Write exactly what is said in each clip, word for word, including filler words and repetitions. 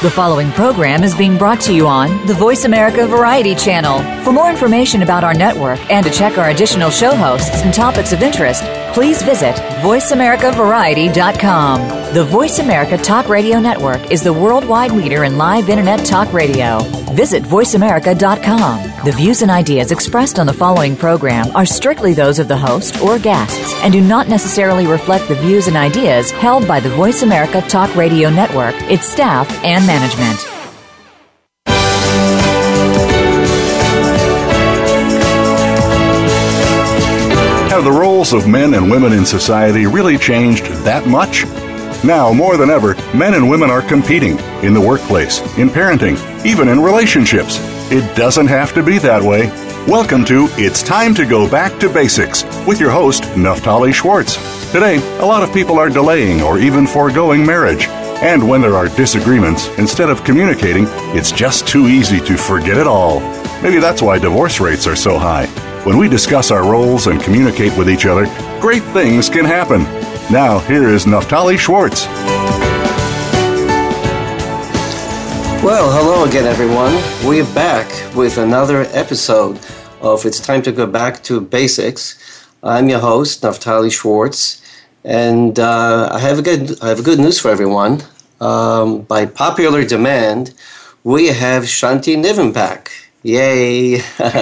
The following program is being brought to you on the Voice America Variety Channel. For more information about our network and to check our additional show hosts and topics of interest, please visit voice america variety dot com. The Voice America Talk Radio Network is the worldwide leader in live Internet talk radio. Visit voice america dot com. The views and ideas expressed on the following program are strictly those of the host or guests and do not necessarily reflect the views and ideas held by the Voice America Talk Radio Network, its staff, and management. Have the roles of men and women in society really changed that much? Now, more than ever, men and women are competing in the workplace, in parenting, even in relationships. It doesn't have to be that way. Welcome to It's Time to Go Back to Basics with your host, Naftali Schwartz. Today, a lot of people are delaying or even foregoing marriage. And when there are disagreements, instead of communicating, it's just too easy to forget it all. Maybe that's why divorce rates are so high. When we discuss our roles and communicate with each other, great things can happen. Now, here is Naftali Schwartz. Well, hello again, everyone. We're back with another episode of It's Time to Go Back to Basics. I'm your host, Naftali Schwartz, and uh, I have a good I have a good news for everyone. Um, by popular demand, we have Shanti Niven back. Yay!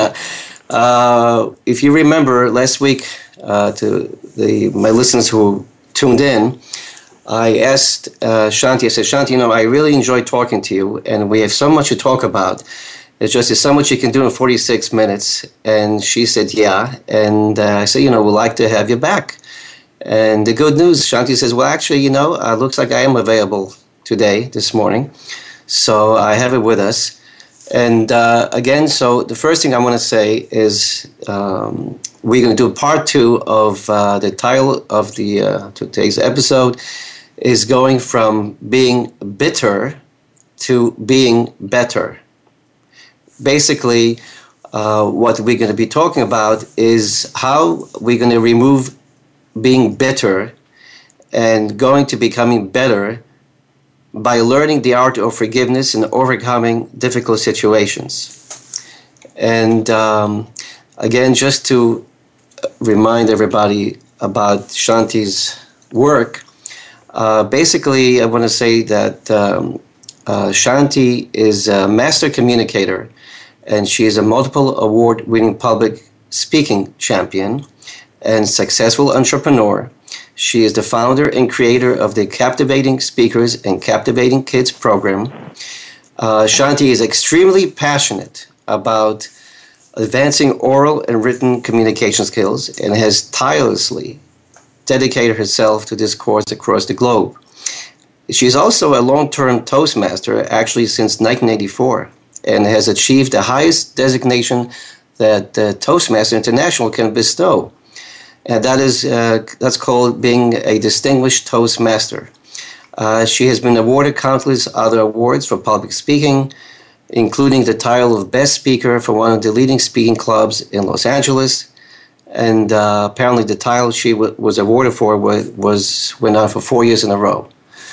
uh, if you remember last week, uh, to the my listeners who tuned in, I asked uh, Shanti, I said, Shanti, you know, I really enjoyed talking to you, and we have so much to talk about. It's just there's so much you can do in forty-six minutes. And she said, yeah. And uh, I said, you know, we'd like to have you back. And the good news, Shanti says, well, actually, you know, uh, looks like I am available today, this morning. So I have it with us. And uh, again, so the first thing I want to say is um, we're going to do part two of uh, the title of the uh, today's episode is going from being bitter to being better. Basically, uh, what we're going to be talking about is how we're going to remove being bitter and going to becoming better by learning the art of forgiveness and overcoming difficult situations. And um, again, just to remind everybody about Shanti's work, uh, basically I want to say that um, uh, Shanti is a master communicator, and she is a multiple award-winning public speaking champion and successful entrepreneur. She is the founder and creator of the Captivating Speakers and Captivating Kids program. Uh, Shanti is extremely passionate about advancing oral and written communication skills and has tirelessly dedicated herself to this cause across the globe. She's also a long-term Toastmaster, actually since nineteen eighty-four, and has achieved the highest designation that uh, Toastmaster International can bestow. And that is uh, that's called being a distinguished Toastmaster. Uh, she has been awarded countless other awards for public speaking, including the title of Best Speaker for one of the leading speaking clubs in Los Angeles. And uh, apparently the title she w- was awarded for was, was went on for four years in a row.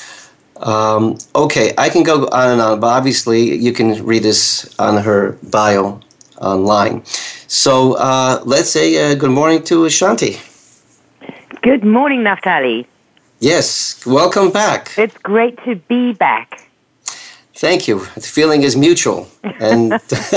Um, okay, I can go on and on, but obviously you can read this on her bio online. So uh, let's say uh, good morning to Shanti. Good morning, Naftali. Yes, welcome back. It's great to be back. Thank you. The feeling is mutual. And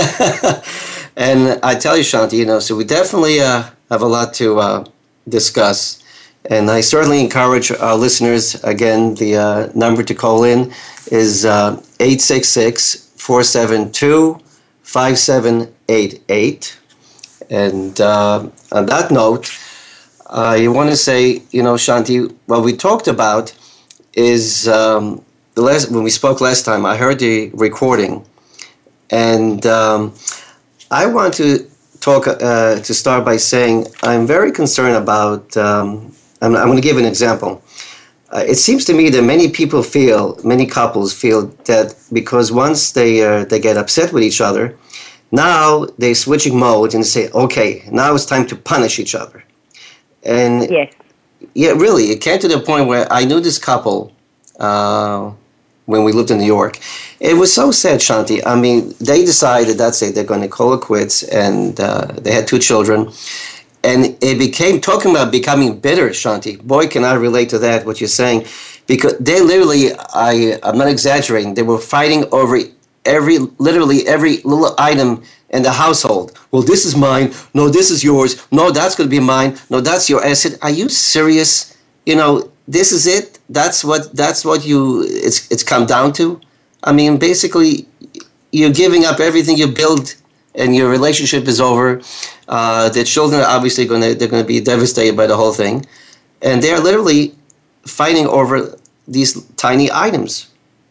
and I tell you, Shanti, you know, so we definitely uh, have a lot to uh, discuss. And I certainly encourage our listeners, again, the uh, number to call in is uh, eight six six, four seven two, five seven eight eight. And uh, on that note, uh, you want to say, you know, Shanti, what we talked about is um, the last when we spoke last time, I heard the recording, and um, I want to talk uh, to start by saying I'm very concerned about. Um, I'm, I'm going to give an example. Uh, it seems to me that many people feel, many couples feel that because once they uh, they get upset with each other, now they're switching modes and say, okay, now it's time to punish each other. And yes. Yeah, really, it came to the point where I knew this couple uh, when we lived in New York. It was so sad, Shanti. I mean, they decided that's it, they're going to call it quits, and uh, they had two children. And it became, talking about becoming bitter, Shanti. Boy, can I relate to that, what you're saying. Because they literally, I, I'm not exaggerating, they were fighting over every, literally every little item in the household. Well, this is mine. No, this is yours. No, that's going to be mine. No, that's your. I said, are you serious? You know, this is it? That's what, that's what you, it's, it's come down to? I mean, basically, you're giving up everything you built, and your relationship is over. Uh, the children are obviously going to, they're going to be devastated by the whole thing. And they're literally fighting over these tiny items.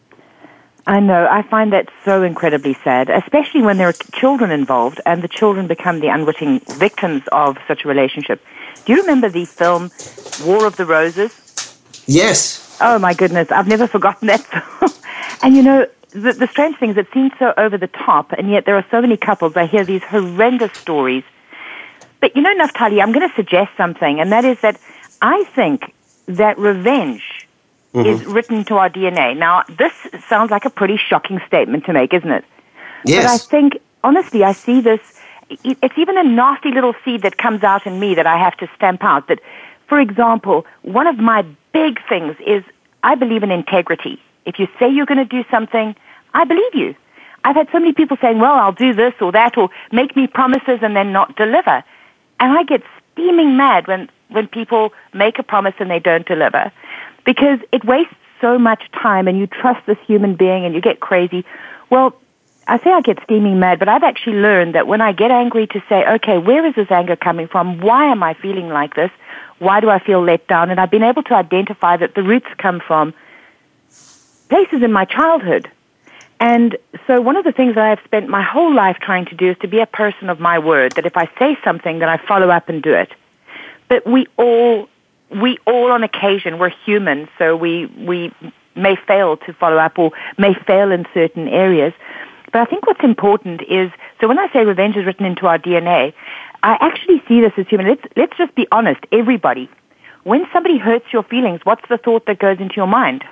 I know. I find that so incredibly sad, especially when there are children involved and the children become the unwitting victims of such a relationship. Do you remember the film War of the Roses? Yes. Oh, my goodness. I've never forgotten that film. And, you know, the, the strange thing is it seems so over the top, and yet there are so many couples. I hear these horrendous stories. But, you know, Naftali, I'm going to suggest something, and that is that I think that revenge mm-hmm. is written to our D N A. Now, this sounds like a pretty shocking statement to make, isn't it? Yes. But I think, honestly, I see this, it's even a nasty little seed that comes out in me that I have to stamp out. That, for example, one of my big things is I believe in integrity. If you say you're going to do something, I believe you. I've had so many people saying, well, I'll do this or that, or make me promises and then not deliver. And I get steaming mad when, when people make a promise and they don't deliver, because it wastes so much time, and you trust this human being and you get crazy. Well, I say I get steaming mad, but I've actually learned that when I get angry to say, okay, where is this anger coming from? Why am I feeling like this? Why do I feel let down? And I've been able to identify that the roots come from places in my childhood. And so one of the things that I've spent my whole life trying to do is to be a person of my word, that if I say something, then I follow up and do it. But we all, we all on occasion, we're human, so we, we may fail to follow up or may fail in certain areas. But I think what's important is, so when I say revenge is written into our D N A, I actually see this as human. Let's, let's just be honest, everybody. When somebody hurts your feelings, what's the thought that goes into your mind?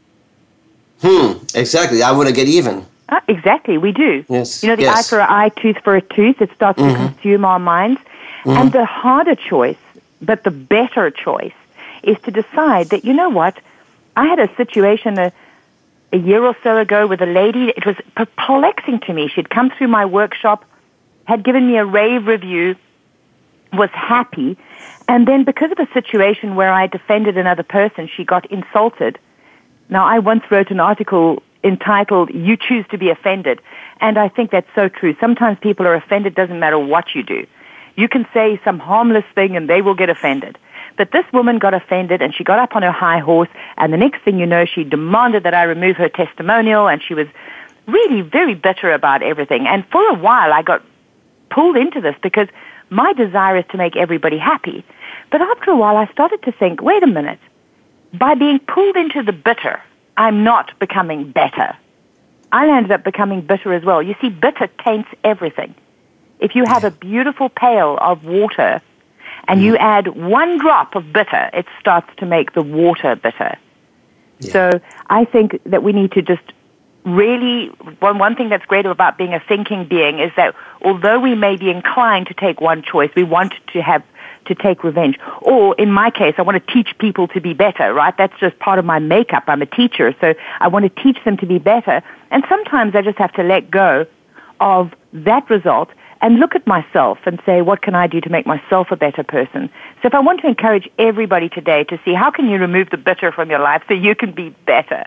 Hmm, exactly. I want to get even. Uh, exactly, we do. Yes. You know, the yes. eye for an eye, tooth for a tooth, it starts mm-hmm. to consume our minds. Mm-hmm. And the harder choice, but the better choice, is to decide that, you know what, I had a situation a, a year or so ago with a lady. It was perplexing to me. She'd come through my workshop, had given me a rave review, was happy, and then because of a situation where I defended another person, she got insulted. Now, I once wrote an article entitled, You Choose to be Offended, and I think that's so true. Sometimes people are offended, doesn't matter what you do. You can say some harmless thing and they will get offended. But this woman got offended, and she got up on her high horse, and the next thing you know, she demanded that I remove her testimonial, and she was really very bitter about everything. And for a while, I got pulled into this because my desire is to make everybody happy. But after a while, I started to think, wait a minute. By being pulled into the bitter, I'm not becoming better. I ended up becoming bitter as well. You see, bitter taints everything. If you have a beautiful pail of water and mm. you add one drop of bitter, it starts to make the water bitter. Yeah. So I think that we need to just really, one, one thing that's great about being a thinking being is that although we may be inclined to take one choice, we want to have to take revenge. Or in my case, I want to teach people to be better, right? That's just part of my makeup. I'm a teacher, so I want to teach them to be better. And sometimes I just have to let go of that result and look at myself and say, what can I do to make myself a better person? So if I want to encourage everybody today to see how can you remove the bitter from your life so you can be better?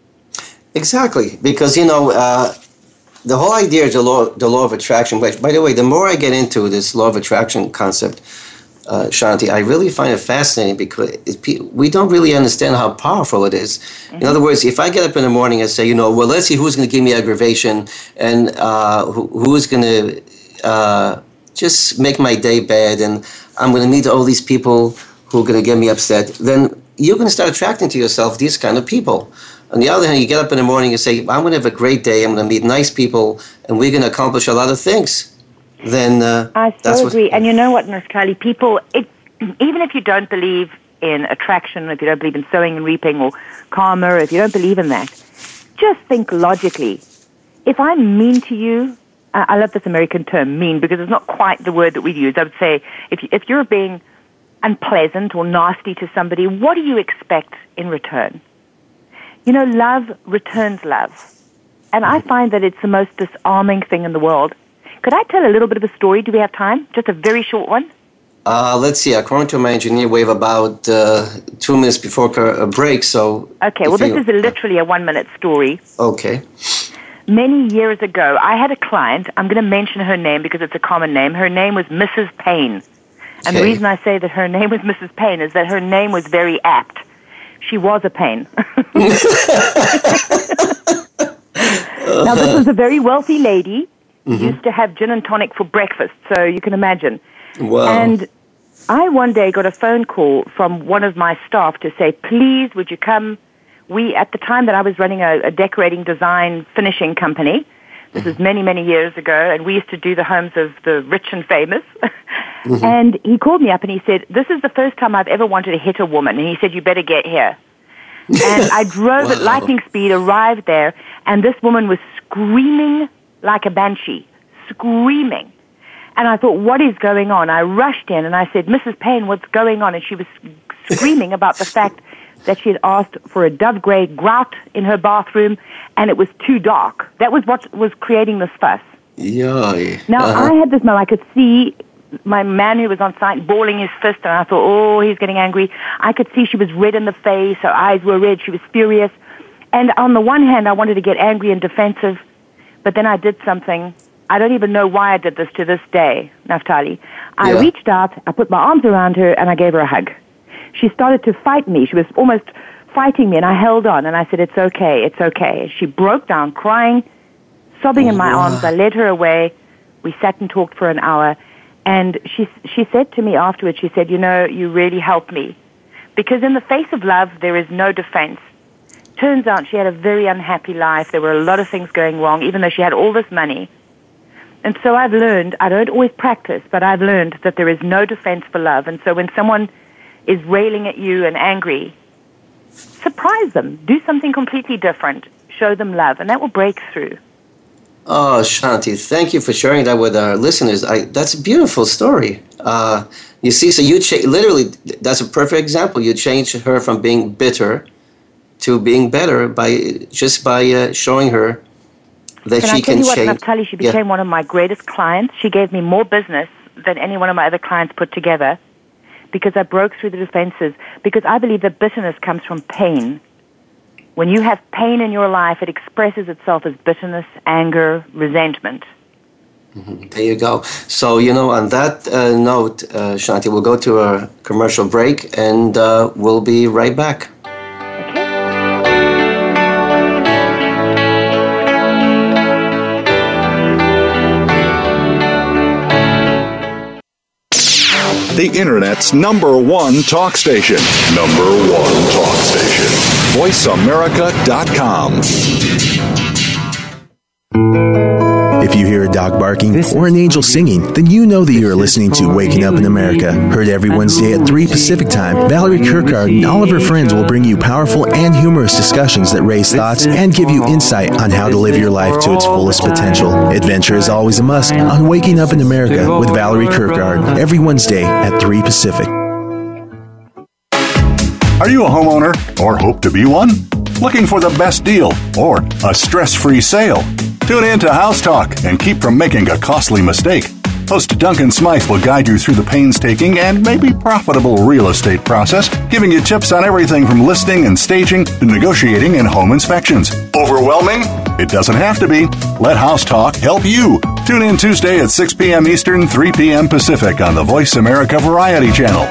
Exactly, because, you know, uh, the whole idea is the law, the law of attraction. But by the way, the more I get into this law of attraction concept, Uh, Shanti, I really find it fascinating because it, we don't really understand how powerful it is. Mm-hmm. In other words, if I get up in the morning and say, you know, well, let's see who's going to give me aggravation and uh, who, who's going to uh, just make my day bad, and I'm going to meet all these people who are going to get me upset, then you're going to start attracting to yourself these kind of people. On the other hand, you get up in the morning and say, I'm going to have a great day, I'm going to meet nice people, and we're going to accomplish a lot of things. Then uh, I so that's agree. What, and you know what, Naftali, people, it, even if you don't believe in attraction, if you don't believe in sowing and reaping or karma, if you don't believe in that, just think logically. If I'm mean to you, uh, I love this American term, mean, because it's not quite the word that we use. I would say if, you, if you're being unpleasant or nasty to somebody, what do you expect in return? You know, love returns love. And I find that it's the most disarming thing in the world. Could I tell a little bit of a story? Do we have time? Just a very short one? Uh, let's see. According to my engineer, we have about uh, two minutes before a break. So okay. Well, this you, is a, literally a one-minute story. Okay. Many years ago, I had a client. I'm going to mention her name because it's a common name. Her name was Missus Payne. And okay. the reason I say that her name was Missus Payne is that her name was very apt. She was a pain. Now, this was a very wealthy lady. Mm-hmm. Used to have gin and tonic for breakfast, so you can imagine. Wow. And I one day got a phone call from one of my staff to say, please, would you come? We, at the time that I was running a, a decorating design finishing company, this is many, many years ago, and we used to do the homes of the rich and famous. Mm-hmm. And he called me up and he said, this is the first time I've ever wanted to hit a woman. And he said, you better get here. And I drove wow. at lightning speed, arrived there, and this woman was screaming like a banshee, screaming. And I thought, what is going on? I rushed in and I said, Missus Payne, what's going on? And she was screaming about the fact that she had asked for a dove gray grout in her bathroom and it was too dark. That was what was creating this fuss. Yay. Now, uh-huh. I had this moment. I could see my man who was on site balling his fist, and I thought, oh, he's getting angry. I could see she was red in the face. Her eyes were red. She was furious. And on the one hand, I wanted to get angry and defensive, but then I did something. I don't even know why I did this to this day, Naftali. I yeah. reached out, I put my arms around her, and I gave her a hug. She started to fight me. She was almost fighting me, and I held on, and I said, it's okay, it's okay. She broke down crying, sobbing in my arms. I led her away. We sat and talked for an hour, and she she said to me afterwards, she said, you know, you really helped me. Because in the face of love, there is no defense. Turns out she had a very unhappy life. There were a lot of things going wrong, even though she had all this money. And so I've learned, I don't always practice, but I've learned that there is no defense for love. And so when someone is railing at you and angry, surprise them. Do something completely different. Show them love, and that will break through. Oh, Shanti, thank you for sharing that with our listeners. I, that's a beautiful story. Uh, you see, so you cha- literally, that's a perfect example. You changed her from being bitter to being better by just by uh, showing her that can she I tell can you what, change. Naftali, she became yeah. one of my greatest clients. She gave me more business than any one of my other clients put together because I broke through the defenses. Because I believe that bitterness comes from pain. When you have pain in your life, it expresses itself as bitterness, anger, resentment. Mm-hmm. There you go. So, you know, on that uh, note, uh, Shanti, we'll go to a commercial break, and uh, we'll be right back. The Internet's number one talk station. Number one talk station. voice america dot com. If you hear a dog barking or an angel singing, then you know that you are listening to Waking Up in America. Heard every Wednesday at three Pacific Time, Valerie Kirkard and all of her friends will bring you powerful and humorous discussions that raise thoughts and give you insight on how to live your life to its fullest potential. Adventure is always a must on Waking Up in America with Valerie Kirkard, every Wednesday at three Pacific. Are you a homeowner or hope to be one? Looking for the best deal or a stress-free sale? Tune in to House Talk and keep from making a costly mistake. Host Duncan Smythe will guide you through the painstaking and maybe profitable real estate process, giving you tips on everything from listing and staging to negotiating and home inspections. Overwhelming? It doesn't have to be. Let House Talk help you. Tune in Tuesday at six p.m. Eastern, three p.m. Pacific on the Voice America Variety Channel.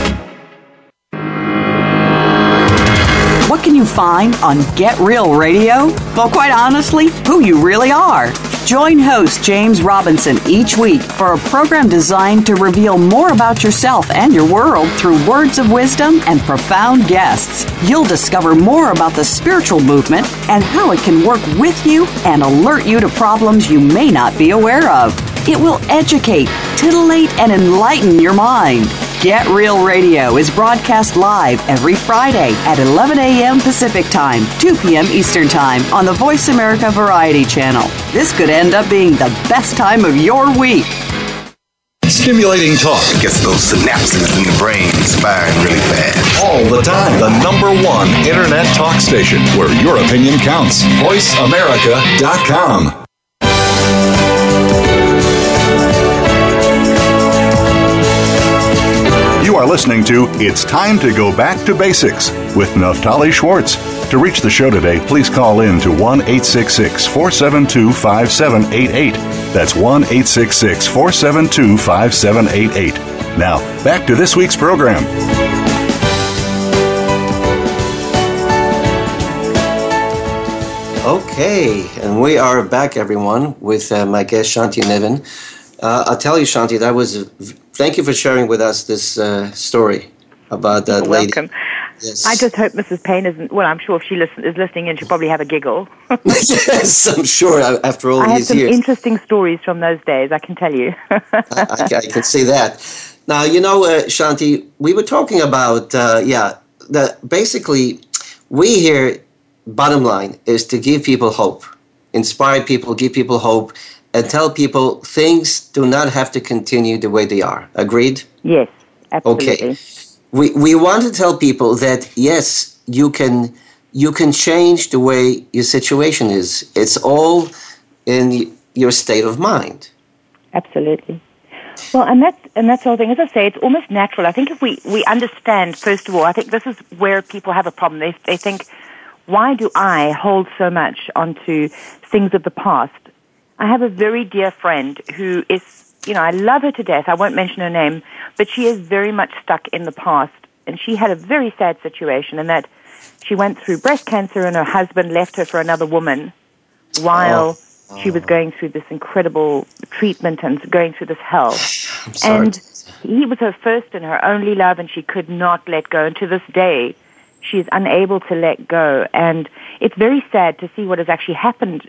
What can you find on Get Real Radio? Well, quite honestly, who you really are. Join host James Robinson each week for a program designed to reveal more about yourself and your world through words of wisdom and profound guests. You'll discover more about the spiritual movement and how it can work with you and alert you to problems you may not be aware of. It will educate, titillate, and enlighten your mind. Get Real Radio is broadcast live every Friday at eleven a.m. Pacific Time, two p.m. Eastern Time on the Voice America Variety Channel. This could end up being the best time of your week. Stimulating talk. It gets those synapses in the brain firing really fast. All the time. The number one Internet talk station where your opinion counts. voice america dot com. You are listening to It's Time to Go Back to Basics with Naftali Schwartz. To reach the show today, please call in to one eight six six, four seven two, five seven eight eight. That's one eight six six, four seven two, five seven eight eight. Now, back to this week's program. Okay, and we are back, everyone, with uh, my guest, Shanti Niven. Uh, I'll tell you, Shanti, that was... Thank you for sharing with us this uh, story about that You're lady. welcome. Yes. I just hope Missus Payne isn't... Well, I'm sure if she listen, is listening in, she'll probably have a giggle. Yes, I'm sure, after all I these have some years. interesting stories from those days, I can tell you. I, I, I can see that. Now, you know, uh, Shanti, we were talking about, uh, yeah, the, basically, we here, bottom line, is to give people hope, inspire people, give people hope, and tell people things do not have to continue the way they are. Agreed? Yes, absolutely. Okay. We we want to tell people that, yes, you can you can change the way your situation is. It's all in your state of mind. Absolutely. Well, and that's, and that's the whole thing. As I say, it's almost natural. I think if we, we understand, first of all, I think this is where people have a problem. They, they think, why do I hold so much onto things of the past? I have a very dear friend who is, you know, I love her to death. I won't mention her name, but she is very much stuck in the past. And she had a very sad situation in that she went through breast cancer and her husband left her for another woman while oh. she was going through this incredible treatment and going through this hell. And he was her first and her only love, and she could not let go. And to this day, she is unable to let go. And it's very sad to see what has actually happened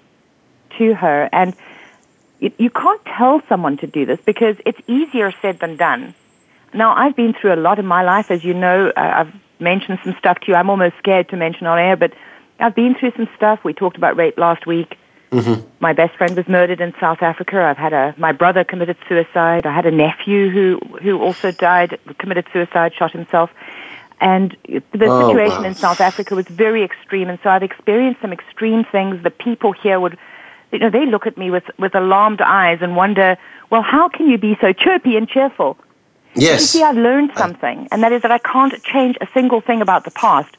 to her. And you, you can't tell someone to do this because it's easier said than done. Now, I've been through a lot in my life. As you know, uh, I've mentioned some stuff to you. I'm almost scared to mention on air, but I've been through some stuff. We talked about rape last week. Mm-hmm. My best friend was murdered in South Africa. I've had a, my brother committed suicide. I had a nephew who, who also died, committed suicide, shot himself. And the oh, situation wow. in South Africa was very extreme. And so I've experienced some extreme things. The people here would, you know, they look at me with, with alarmed eyes and wonder, well, how can you be so chirpy and cheerful? Yes. You see, I've learned something, and that is that I can't change a single thing about the past.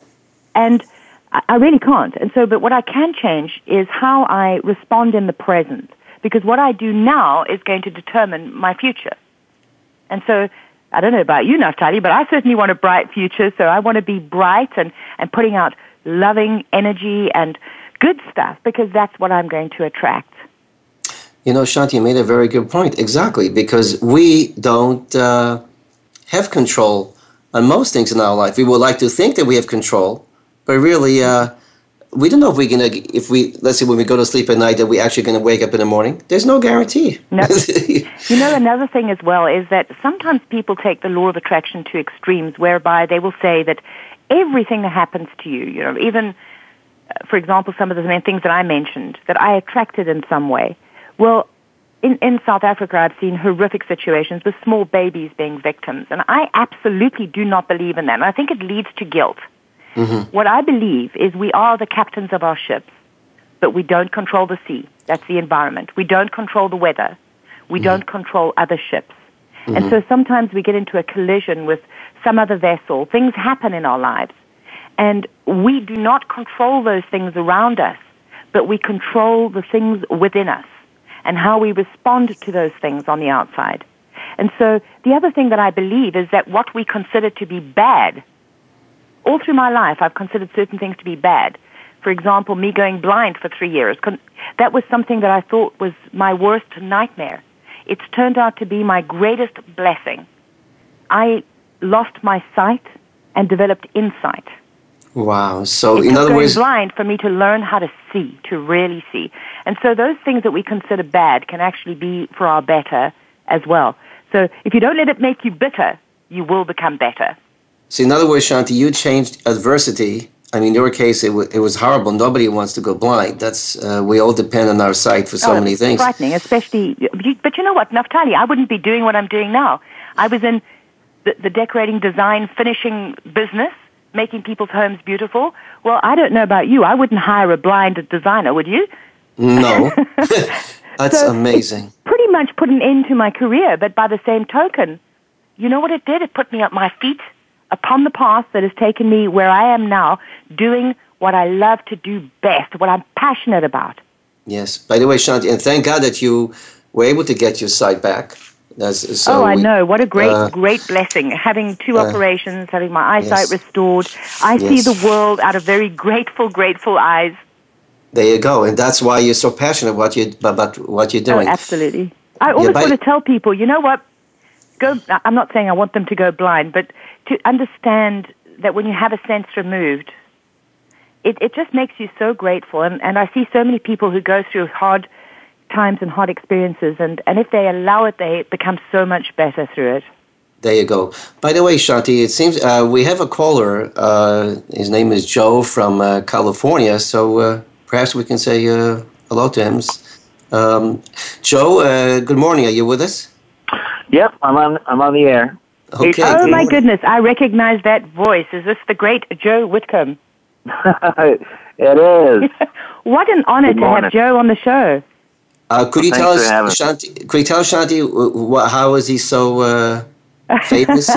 And I, I really can't. And so, but what I can change is how I respond in the present, because what I do now is going to determine my future. And so, I don't know about you, Naftali, but I certainly want a bright future, so I want to be bright and, and putting out loving energy and good stuff, because that's what I'm going to attract. You know, Shanti, you made a very good point. Exactly, because we don't uh, have control on most things in our life. We would like to think that we have control, but really, uh, we don't know if we're gonna, if we, let's say when we go to sleep at night, that we're actually going to wake up in the morning. There's no guarantee. No. You know, another thing as well is that sometimes people take the law of attraction to extremes, whereby they will say that everything that happens to you, you know, even, uh, for example, some of the main things that I mentioned, that I attracted in some way. Well, in, in South Africa, I've seen horrific situations with small babies being victims, and I absolutely do not believe in that. And I think it leads to guilt. Mm-hmm. What I believe is we are the captains of our ships, but we don't control the sea. That's the environment. We don't control the weather. We mm-hmm. don't control other ships. Mm-hmm. And so sometimes we get into a collision with some other vessel. Things happen in our lives, and we do not control those things around us, but we control the things within us and how we respond to those things on the outside. And so the other thing that I believe is that what we consider to be bad, all through my life I've considered certain things to be bad. For example, me going blind for three years, that was something that I thought was my worst nightmare. It's turned out to be my greatest blessing. I lost my sight and developed insight. Wow. So it in took other going words, blind for me to learn how to see, to really see. And so those things that we consider bad can actually be for our better as well. So if you don't let it make you bitter, you will become better. So in other words, Shanti, you changed adversity. I mean, in your case, it, w- it was horrible. Nobody wants to go blind. That's uh, we all depend on our sight for so oh, many it's things. Frightening, especially. But you know what, Naftali, I wouldn't be doing what I'm doing now. I was in the, the decorating, design, finishing business, making people's homes beautiful. Well, I don't know about you. I wouldn't hire a blind designer, would you? No, that's so amazing. It pretty much put an end to my career. But by the same token, you know what it did? It put me at my feet, upon the path that has taken me where I am now, doing what I love to do best, what I'm passionate about. Yes. By the way, Shanti, and thank God that you were able to get your sight back. That's, so oh, I we, know. What a great, uh, great blessing. Having two uh, operations, having my eyesight yes. restored. I yes. see the world out of very grateful, grateful eyes. There you go. And that's why you're so passionate about, you, about what you're doing. Oh, absolutely. I always yeah, by, want to tell people, you know what? Go. I'm not saying I want them to go blind, but to understand that when you have a sense removed, it, it just makes you so grateful. And, and I see so many people who go through hard times and hard experiences, and, and if they allow it, they become so much better through it. There you go. By the way, Shanti, it seems uh, we have a caller. Uh, his name is Joe from uh, California, so uh, perhaps we can say uh, hello to him. Um, Joe, uh, good morning. Are you with us? Yep, I'm on. I'm on the air. Okay. Oh my goodness! I recognize that voice. Is this the great Joe Whitcomb? It is. What an honor Good to morning. have Joe on the show. Uh, could you Well, tell us, thanks for having Shanti? Could you tell Shanti wh- how is he so uh, famous?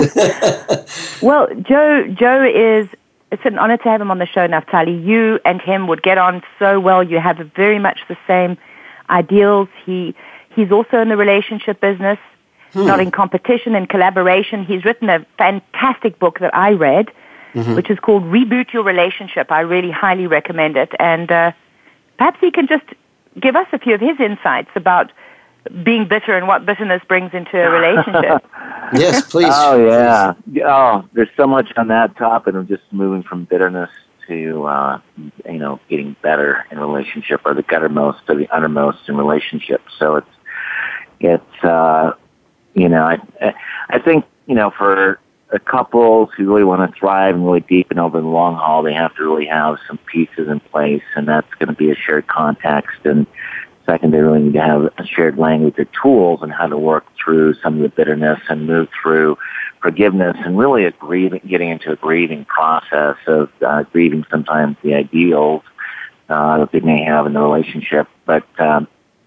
Well, Joe, Joe is. It's an honor to have him on the show, Naftali. You and him would get on so well. You have very much the same ideals. He he's also in the relationship business, hmm. not in competition and collaboration. He's written a fantastic book that I read, mm-hmm. which is called Reboot Your Relationship. I really highly recommend it, and uh, perhaps he can just give us a few of his insights about being bitter and what bitterness brings into a relationship. Yes, please. Oh, yeah. Oh, there's so much on that topic of just moving from bitterness to, uh, you know, getting better in relationship, or the guttermost to the uttermost in relationship. So it's, it's, uh, you know, I, I think, you know, for a couples who really want to thrive and really deepen over the long haul, they have to really have some pieces in place, and that's going to be a shared context. And second, they really need to have a shared language or tools on how to work through some of the bitterness and move through forgiveness and really a grieving, getting into a grieving process of uh, grieving sometimes the ideals uh, that they may have in the relationship. But um,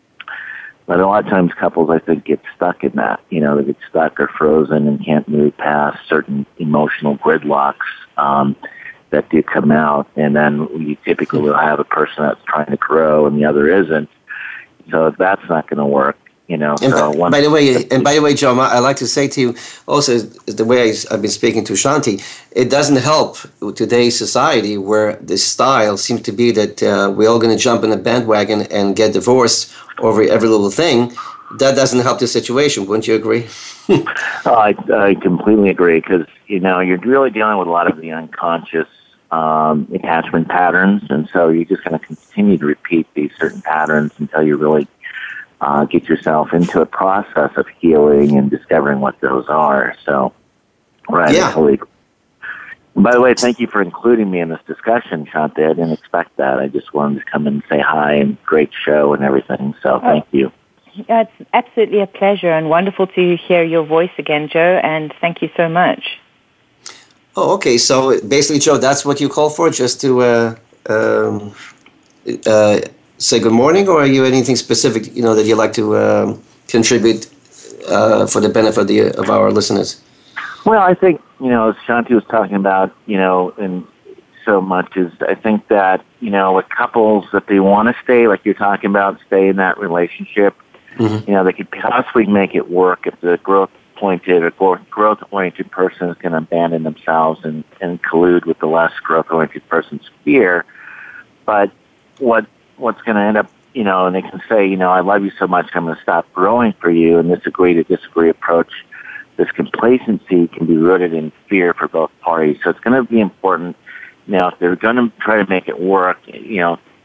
but a lot of times couples, I think, get stuck in that. You know, they get stuck or frozen and can't move past certain emotional gridlocks um, that do come out. And then you typically will have a person that's trying to grow and the other isn't. So that's not going to work, you know. And so by, one, by the way, and by the way, Joe, I like to say to you also, the way I, I've been speaking to Shanti, it doesn't help with today's society where this style seems to be that uh, we're all going to jump in a bandwagon and get divorced over every little thing. That doesn't help the situation. Wouldn't you agree? oh, I, I completely agree, because you know you're really dealing with a lot of the unconscious Um, attachment patterns, and so you're just going to continue to repeat these certain patterns until you really uh, get yourself into a process of healing and discovering what those are. So, right, yeah. totally. By the way, thank you for including me in this discussion, Shanti. I didn't expect that. I just wanted to come in and say hi and great show and everything. So, thank you. Yeah, it's absolutely a pleasure and wonderful to hear your voice again, Joe. And thank you so much. Oh, okay. So basically, Joe, that's what you call for, just to uh, um, uh, say good morning, or are you anything specific, you know, that you like to um, contribute uh, for the benefit of, the, of our listeners? Well, I think, you know, as Shanti was talking about, you know, and so much is, I think that, you know, with couples that they want to stay, like you're talking about, stay in that relationship, mm-hmm. you know, they could possibly make it work if the growth pointed or growth-oriented person is going to abandon themselves and, and collude with the less growth-oriented person's fear. But what what's going to end up, you know, and they can say, you know, I love you so much, I'm going to stop growing for you, and this agree to disagree approach, this complacency can be rooted in fear for both parties. So it's going to be important, you know, if they're going to try to make it work, you know,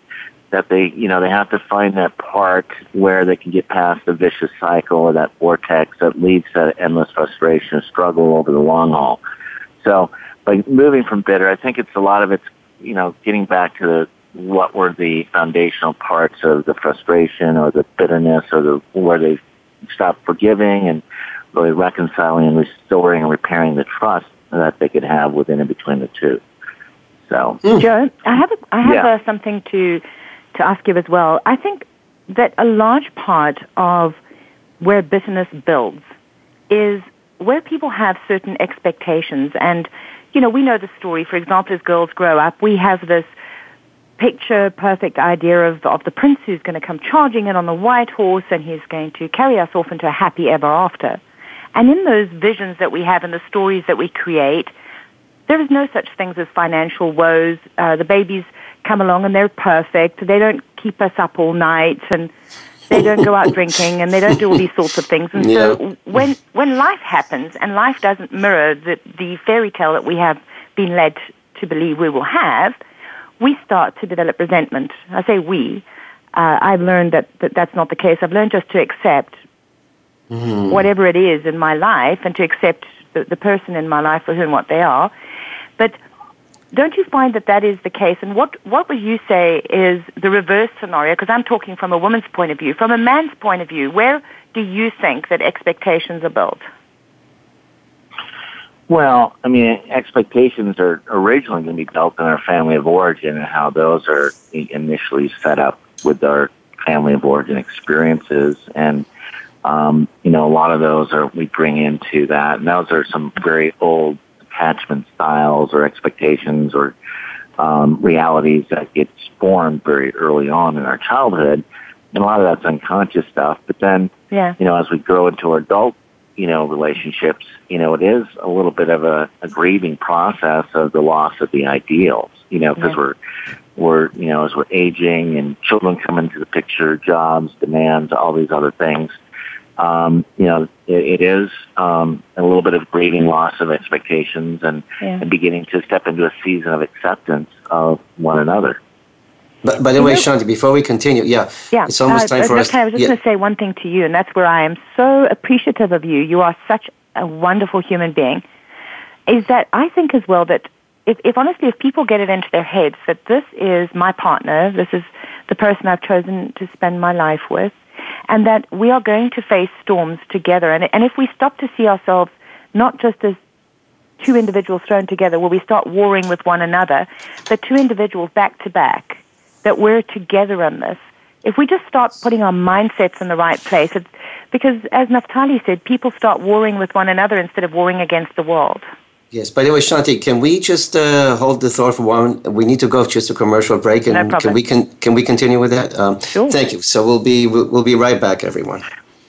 that they, you know, they have to find that part where they can get past the vicious cycle or that vortex that leads to endless frustration and struggle over the long haul. So by moving from bitter, I think it's a lot of it's, you know, getting back to the, what were the foundational parts of the frustration or the bitterness or the where they stopped forgiving and really reconciling and restoring and repairing the trust that they could have within and between the two. So, mm. Joe, I have a, I have yeah. uh, something to to ask you as well. I think that a large part of where bitterness builds is where people have certain expectations. And, you know, we know the story. For example, as girls grow up, we have this picture-perfect idea of, of the prince who's going to come charging in on the white horse and he's going to carry us off into a happy ever after. And in those visions that we have and the stories that we create, there is no such things as financial woes. Uh, the babies come along and they're perfect. They don't keep us up all night and they don't go out drinking and they don't do all these sorts of things. And yeah. so when when life happens and life doesn't mirror the, the fairy tale that we have been led to believe we will have, we start to develop resentment. I say we. Uh, I've learned that, that that's not the case. I've learned just to accept mm-hmm. whatever it is in my life and to accept the, the person in my life for whom what they are. But don't you find that that is the case? And what, what would you say is the reverse scenario? Because I'm talking from a woman's point of view. From a man's point of view, where do you think that expectations are built? Well, I mean, expectations are originally going to be built in our family of origin and how those are initially set up with our family of origin experiences. And, um, you know, a lot of those are we bring into that. And those are some very old attachment styles or expectations or um, realities that get formed very early on in our childhood. And a lot of that's unconscious stuff. But then, yeah. you know, as we grow into our adult you know, relationships, you know, it is a little bit of a, a grieving process of the loss of the ideals, you know, because yeah. we're, we're, you know, as we're aging and children come into the picture, jobs, demands, all these other things, um, you know, it, it is um, a little bit of grieving loss of expectations and, yeah. and beginning to step into a season of acceptance of one another. But, by the way, Shanti, before we continue, yeah, yeah. it's almost uh, time for no, us. I was just yeah. going to say one thing to you, and that's where I am so appreciative of you. You are such a wonderful human being, is that I think as well that if, if honestly, if people get it into their heads that this is my partner, this is the person I've chosen to spend my life with, and that we are going to face storms together, and, and if we stop to see ourselves not just as two individuals thrown together where we start warring with one another, but two individuals back to back, that we're together in this. If we just start putting our mindsets in the right place, it's, because as Naftali said, people start warring with one another instead of warring against the world. Yes. By the way, Shanti, can we just uh, hold the thought for one? We need to go just a commercial break, and no problem. can we can can we continue with that? Um, sure. Thank you. So we'll be we'll, we'll be right back, everyone.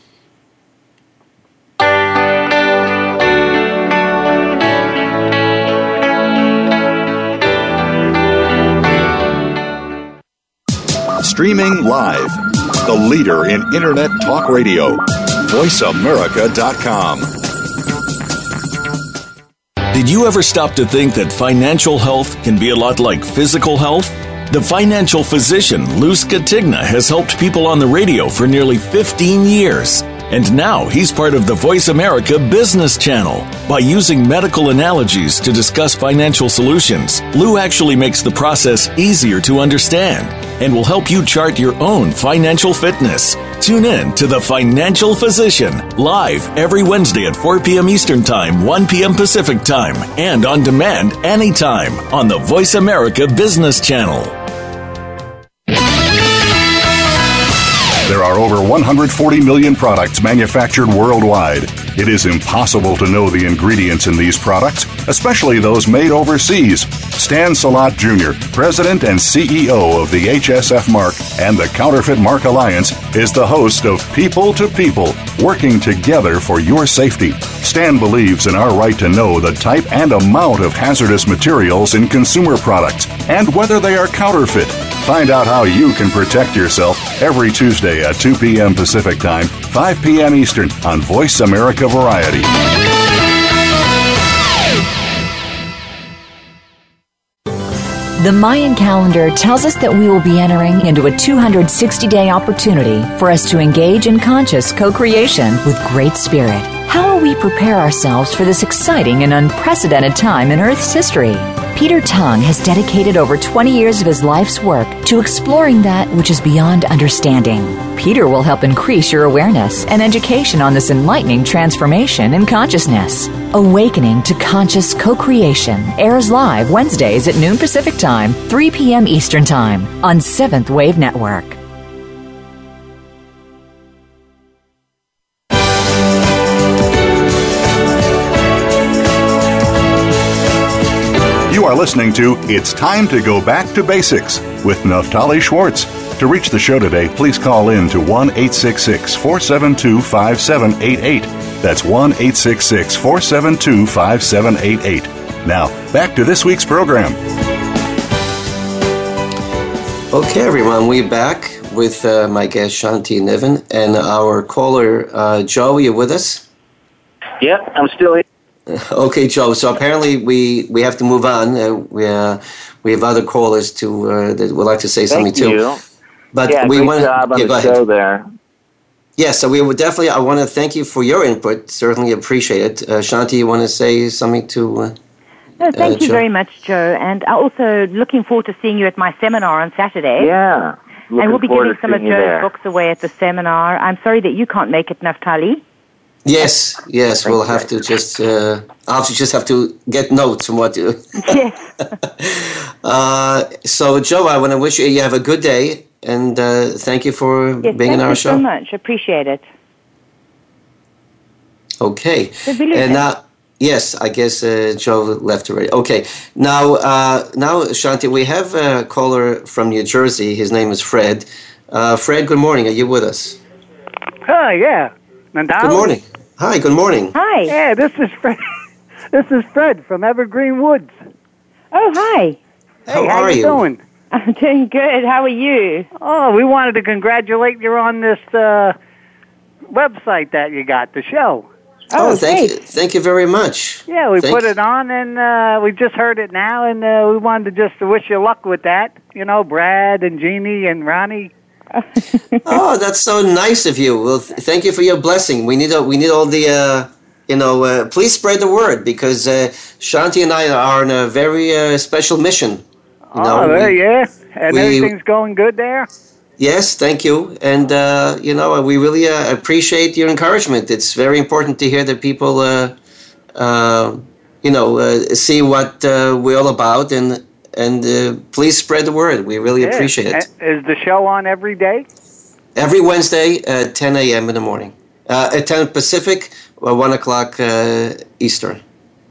Streaming live, the leader in Internet talk radio, voice america dot com. Did you ever stop to think that financial health can be a lot like physical health? The financial physician, Lou Scatigna, has helped people on the radio for nearly fifteen years. And now he's part of the Voice America Business Channel. By using medical analogies to discuss financial solutions, Lou actually makes the process easier to understand and will help you chart your own financial fitness. Tune in to The Financial Physician, live every Wednesday at four p.m. Eastern Time, one p.m. Pacific Time, and on demand anytime on the Voice America Business Channel. There are over one hundred forty million products manufactured worldwide. It is impossible to know the ingredients in these products, especially those made overseas. Stan Salat Junior, President and C E O of the H S F Mark and the Counterfeit Mark Alliance, is the host of People to People, working together for your safety. Stan believes in our right to know the type and amount of hazardous materials in consumer products and whether they are counterfeit. Find out how you can protect yourself every Tuesday at two p.m. Pacific Time, five p.m. Eastern on Voice America Variety. The Mayan calendar tells us that we will be entering into a two hundred sixty day opportunity for us to engage in conscious co-creation with Great Spirit. How will we prepare ourselves for this exciting and unprecedented time in Earth's history? Peter Tong has dedicated over twenty years of his life's work to exploring that which is beyond understanding. Peter will help increase your awareness and education on this enlightening transformation in consciousness. Awakening to Conscious Co-Creation airs live Wednesdays at noon Pacific Time, three p.m. Eastern Time on Seventh Wave Network. You are listening to It's Time to Go Back to Basics with Naftali Schwartz. To reach the show today, please call in to one eight six six, four seven two, five seven eight eight. That's one eight six six, four seven two, five seven eight eight. Now, back to this week's program. Okay, everyone, we're back with uh, my guest, Shanti Niven, and our caller, uh, Joe. Are you with us? Yep, I'm still here. Okay, Joe. So apparently we, we have to move on. Uh, we uh, we have other callers to uh, that would like to say something Thank too. you. But yeah, we great want job on yeah, the show ahead. there. Yes, yeah, so we would definitely. I want to thank you for your input. Certainly appreciate it. Uh, Shanti, you want to say something to? Uh, no, thank uh, you Joe? very much, Joe. And also looking forward to seeing you at my seminar on Saturday. Yeah, looking and we'll be forward giving to some of seeing you Joe's there. books away at the seminar. I'm sorry that you can't make it, Naftali. Yes, yes, we'll have to just. Uh, I'll just have to get notes from what you. Yes. uh, so, Joe, I want to wish you you have a good day, and uh, thank you for Yes, being in our thank you show. so much. Appreciate it. Okay, and now, yes, I guess uh, Joe left already. Okay, now, uh, now, Shanti, we have a caller from New Jersey. His name is Fred. Uh, Fred, good morning. Are you with us? Hi, yeah. Nandali? Good morning. Hi, good morning. Hi. Yeah, this is Fred. This is Fred from Evergreen Woods. Oh, hi. Hey, how, how are you you? doing? I'm doing good. How are you? Oh, we wanted to congratulate you on this uh, website that you got, the show. Oh, Oh, thank great. you, thank you very much. Yeah, we Thank put you. it on, and uh, we just heard it now, and uh, we wanted to just wish you luck with that. You know, Brad and Jeannie and Ronnie. Oh, that's so nice of you. Well, th- thank you for your blessing. We need a, we need all the, uh, you know, uh, please spread the word because uh, Shanti and I are on a very uh, special mission. You Oh, know, there, we- yeah. And we- everything's going good there? Yes, thank you. And, uh, you know, we really uh, appreciate your encouragement. It's very important to hear that people, uh, uh, you know, uh, see what uh, we're all about. And, and uh, please spread the word. We really Yeah. appreciate it. Uh, Is the show on every day? Every Wednesday at ten a.m. in the morning. Uh, at ten Pacific, or one o'clock uh, Eastern.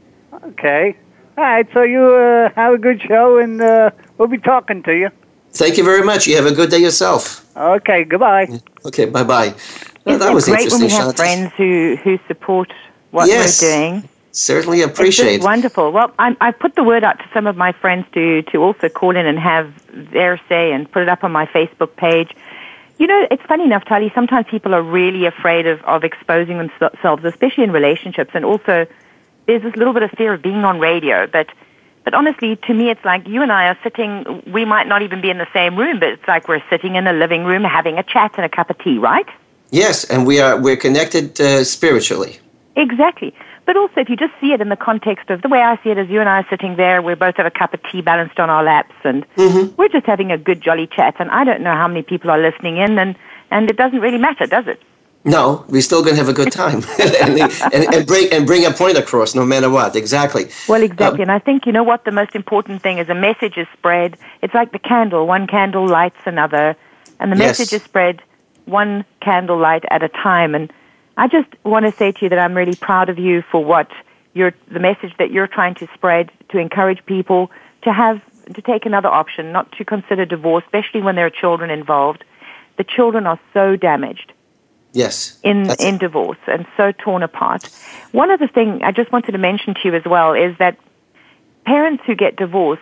Okay. All right, so you uh, have a good show, and uh, we'll be talking to you. Thank you very much. You have a good day yourself. Okay, goodbye. Okay, bye-bye. Well, Isn't that it was great when interesting, we have Shanti. friends who, who support what Yes. we're doing? Certainly It's appreciate. just wonderful. Well, I'm, I've put the word out to some of my friends to, to also call in and have their say and put it up on my Facebook page. You know, it's funny enough, Tali, sometimes people are really afraid of, of exposing themselves, especially in relationships. And also, there's this little bit of fear of being on radio. But but honestly, to me, it's like you and I are sitting, we might not even be in the same room, but it's like we're sitting in a living room having a chat and a cup of tea, right? Yes, and we are we're connected uh, spiritually. Exactly. But also, if you just see it in the context of the way I see it, as you and I are sitting there, we both have a cup of tea balanced on our laps, and Mm-hmm. we're just having a good, jolly chat. And I don't know how many people are listening in, and, and it doesn't really matter, does it? No, we're still going to have a good time and, and, and bring and bring a point across, no matter what. Exactly. Well, exactly. Uh, and I think, you know what, the most important thing is a message is spread. It's like the candle. One candle lights another, and the Yes. message is spread one candle light at a time. And I just want to say to you that I'm really proud of you for what you're, the message that you're trying to spread, to encourage people to have, to take another option, not to consider divorce, especially when there are children involved. The children are so damaged. Yes. in That's- in divorce and so torn apart. One other thing I just wanted to mention to you as well is that parents who get divorced,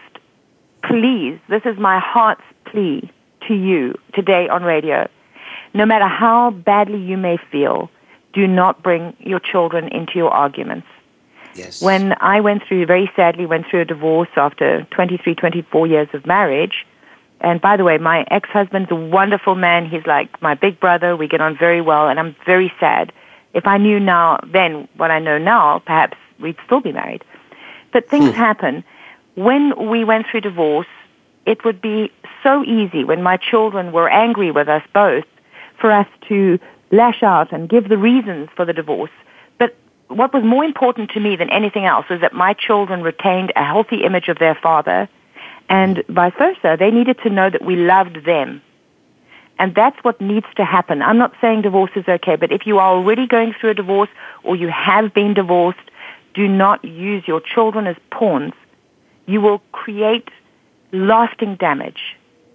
please, this is my heart's plea to you today on radio, no matter how badly you may feel, do not bring your children into your arguments. Yes. When I went through, very sadly, went through a divorce after twenty-three, twenty-four years of marriage. And by the way, my ex-husband's a wonderful man. He's like my big brother. We get on very well, and I'm very sad. If I knew now, then what I know now, perhaps we'd still be married. But things hmm. happen. When we went through divorce, it would be so easy when my children were angry with us both for us to lash out and give the reasons for the divorce. But what was more important to me than anything else was that my children retained a healthy image of their father, and vice versa. They needed to know that we loved them. And that's what needs to happen. I'm not saying divorce is okay, but if you are already going through a divorce or you have been divorced, do not use your children as pawns. You will create lasting damage.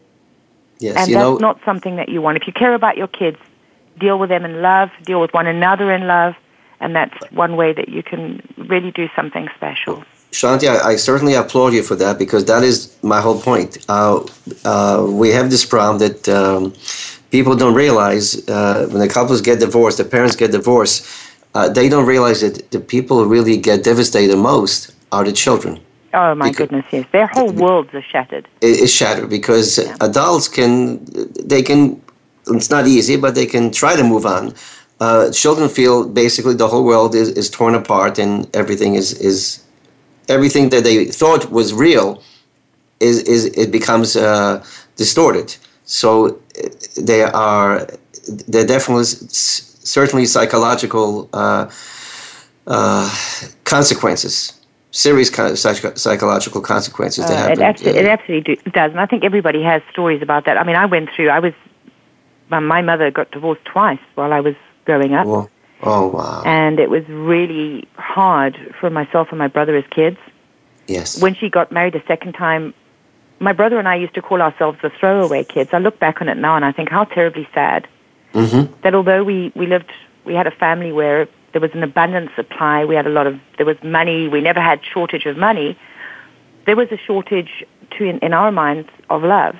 Yes, and you that's know, not something that you want. If you care about your kids, deal with them in love, deal with one another in love, and that's one way that you can really do something special. Shanti, I, I certainly applaud you for that, because that is my whole point. Uh, uh, we have this problem that um, people don't realize uh, when the couples get divorced, the parents get divorced, uh, they don't realize that the people who really get devastated most are the children. Oh, my because goodness, yes. Their whole worlds are shattered. It, it's shattered because yeah. adults can, they can, it's not easy, but they can try to move on. Uh, children feel basically the whole world is, is torn apart and everything is, is, everything that they thought was real is, is it becomes uh, distorted. So they are, they're definitely, certainly psychological uh, uh, consequences. Serious kind of psych- psychological consequences that uh, happen. It absolutely, it absolutely do, does, and I think everybody has stories about that. I mean, I went through. I was, my, my mother got divorced twice while I was growing up. Well, oh wow! And it was really hard for myself and my brother as kids. Yes. When she got married a second time, my brother and I used to call ourselves the throwaway kids. I look back on it now and I think how terribly sad mm-hmm. that although we we lived, we had a family where there was an abundant supply. We had a lot of, there was money. We never had shortage of money. There was a shortage, to, in, in our minds, of love.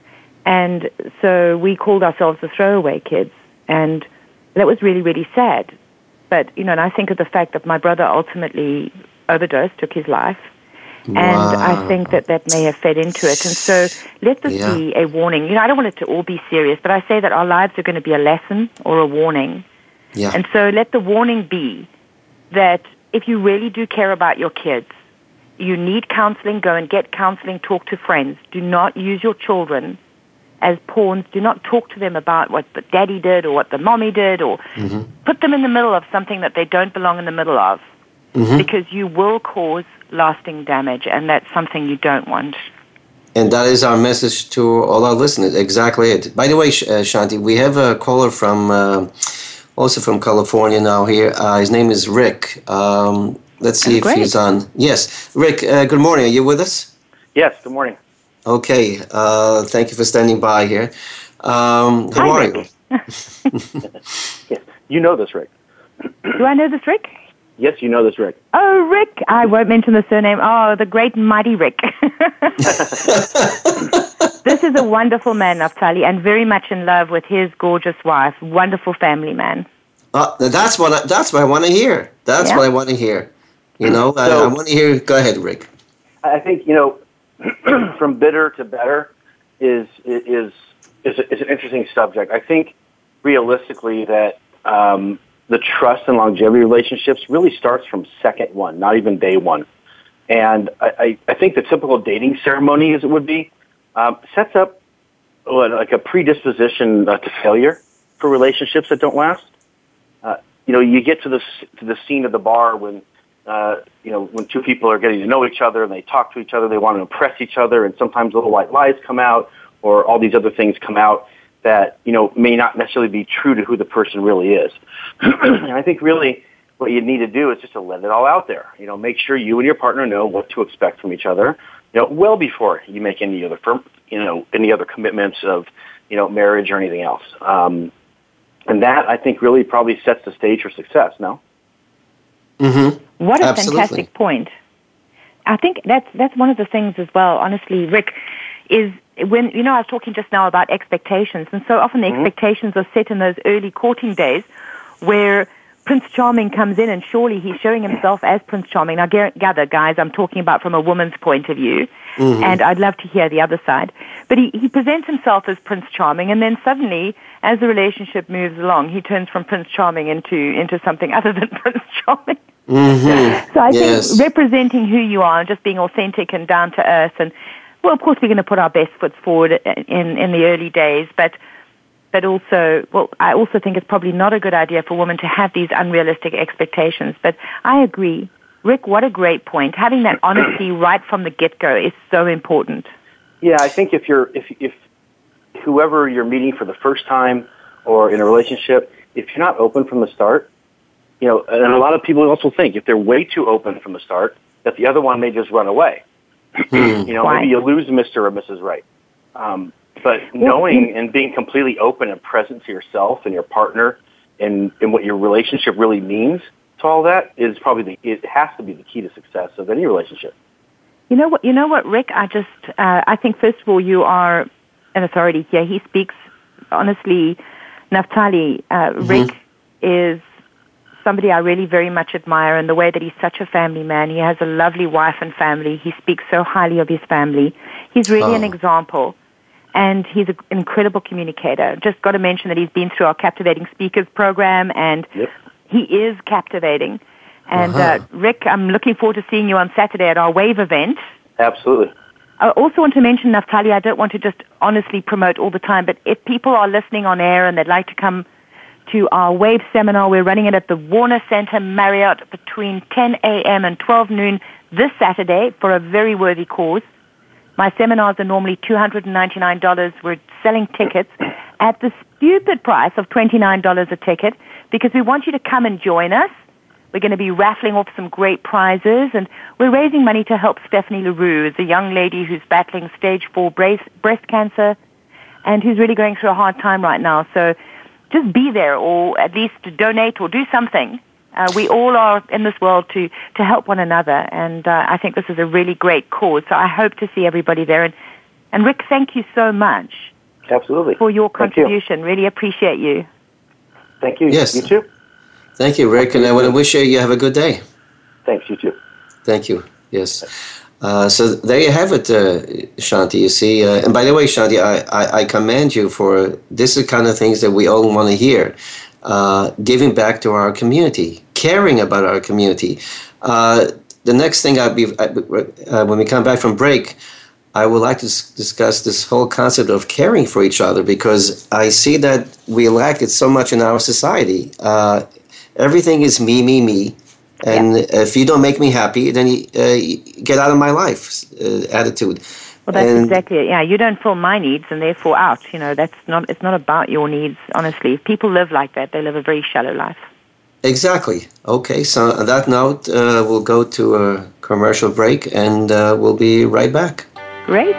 And so we called ourselves the throwaway kids. And that was really, really sad. But, you know, and I think of the fact that my brother ultimately overdosed, took his life. Wow. And I think that that may have fed into it. And so let this yeah. be a warning. You know, I don't want it to all be serious, but I say that our lives are going to be a lesson or a warning. Yeah. And so let the warning be that if you really do care about your kids, you need counseling, go and get counseling, talk to friends. Do not use your children as pawns. Do not talk to them about what the daddy did or what the mommy did, or mm-hmm. put them in the middle of something that they don't belong in the middle of, mm-hmm. because you will cause lasting damage, and that's something you don't want. And that is our message to all our listeners. Exactly it. By the way, uh, Shanti, we have a caller from... Uh, also from California now here. Uh, his name is Rick. Um, let's see That's if great. he's on. Yes. Rick, uh, good morning. Are you with us? Yes, good morning. Okay. Uh, thank you for standing by here. Um, how Hi, are Rick. you? Yes. You know this, Rick. Do I know this Rick? Yes, you know this Rick. Oh, Rick. I won't mention the surname. Oh, the great mighty Rick. This is a wonderful man, Naftali, and very much in love with his gorgeous wife. Wonderful family man. Uh, that's what I, that's what I want to hear. That's yeah. what I want to hear. You know, so, I, I want to hear. Go ahead, Rick. I think, you know, from bitter to better is is is, is an interesting subject. I think realistically that um, the trust and longevity relationships really starts from second one, not even day one. And I, I, I think the typical dating ceremony, as it would be, um, sets up what, like a predisposition uh, to failure for relationships that don't last. Uh, you know, you get to the to the scene of the bar when uh, you know when two people are getting to know each other and they talk to each other, they want to impress each other, and sometimes little white lies come out, or all these other things come out that you know may not necessarily be true to who the person really is. And I think really what you need to do is just to let it all out there. You know, make sure you and your partner know what to expect from each other. You know, well before you make any other firm, you know, any other commitments of, you know, marriage or anything else. Um, and that I think really probably sets the stage for success. No. Mm-hmm. What a Absolutely. fantastic point. I think that's that's one of the things as well. Honestly, Rick, is when you know I was talking just now about expectations, and so often the mm-hmm. expectations are set in those early courting days, where Prince Charming comes in, and surely he's showing himself as Prince Charming. Now, gather, guys, I'm talking about from a woman's point of view, mm-hmm. and I'd love to hear the other side. But he, he presents himself as Prince Charming, and then suddenly, as the relationship moves along, he turns from Prince Charming into into something other than Prince Charming. Mm-hmm. So I yes. think representing who you are, just being authentic and down to earth, and well, of course, we're going to put our best foot forward in in the early days, but but also, well, I also think it's probably not a good idea for women to have these unrealistic expectations. But I agree, Rick. What a great point! Having that honesty right from the get-go is so important. Yeah, I think if you're if if whoever you're meeting for the first time or in a relationship, if you're not open from the start, you know, and a lot of people also think if they're way too open from the start, that the other one may just run away. you know, Why? maybe you lose Mister or Missus Right. Um, but knowing and being completely open and present to yourself and your partner and, and what your relationship really means to all that is probably the, it has to be the key to success of any relationship. You know what? You know what, Rick? I just, uh, I think first of all, you are an authority here. He speaks honestly. Naftali, uh, mm-hmm. Rick is somebody I really very much admire in the way that he's such a family man. He has a lovely wife and family. He speaks so highly of his family. He's really oh. an example, and he's an incredible communicator. Just got to mention that he's been through our Captivating Speakers program, and yep. he is captivating. And uh-huh. uh, Rick, I'm looking forward to seeing you on Saturday at our WAVE event. Absolutely. I also want to mention, Naftali, I don't want to just honestly promote all the time, but if people are listening on air and they'd like to come to our WAVE seminar, we're running it at the Warner Center Marriott between ten a.m. and twelve noon this Saturday for a very worthy cause. My seminars are normally two hundred ninety-nine dollars. We're selling tickets at the stupid price of twenty-nine dollars a ticket because we want you to come and join us. We're going to be raffling off some great prizes, and we're raising money to help Stephanie LaRue, a young lady who's battling stage four breast, breast cancer and who's really going through a hard time right now. So just be there, or at least donate or do something. Uh, we all are in this world to, to help one another, and uh, I think this is a really great cause. So I hope to see everybody there. And, and Rick, thank you so much. Absolutely. For your Thank contribution. you. Really appreciate you. Thank you. Yes. You too. Thank you, Rick, and I want to wish you you have a good day. Thanks, you too. Thank you. Yes. Uh, so there you have it, uh, Shanti. You see, uh, and by the way, Shanti, I, I, I commend you for this is the kind of things that we all want to hear. Uh, giving back to our community, caring about our community. Uh, the next thing I'll be uh, when we come back from break, I would like to s- discuss this whole concept of caring for each other because I see that we lack it so much in our society. Uh, everything is me, me, me. And yeah. if you don't make me happy, then you, uh, you get out of my life uh, attitude. Well, that's and exactly it. Yeah, you don't fill my needs, and therefore out. You know, that's not. It's not about your needs. Honestly, if people live like that, they live a very shallow life. Exactly. Okay. So on that note, uh, we'll go to a commercial break, and uh, we'll be right back. Great.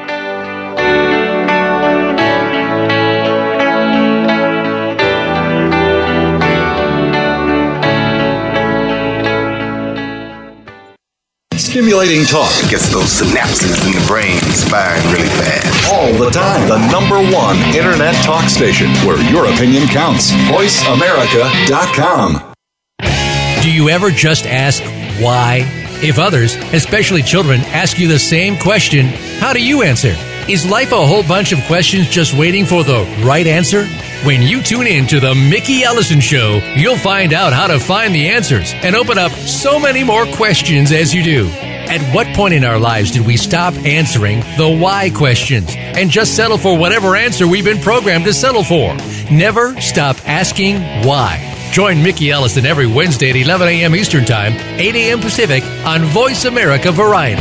Stimulating talk. It gets those synapses in the brain firing really fast. All the time. The number one internet talk station where your opinion counts. voice america dot com. Do you ever just ask why? If others, especially children, ask you the same question, how do you answer? Is life a whole bunch of questions just waiting for the right answer? When you tune in to the Mickey Ellison Show, you'll find out how to find the answers and open up so many more questions as you do. At what point in our lives did we stop answering the why questions and just settle for whatever answer we've been programmed to settle for? Never stop asking why. Join Mickey Ellison every Wednesday at eleven a.m. Eastern Time, eight a.m. Pacific on Voice America Variety.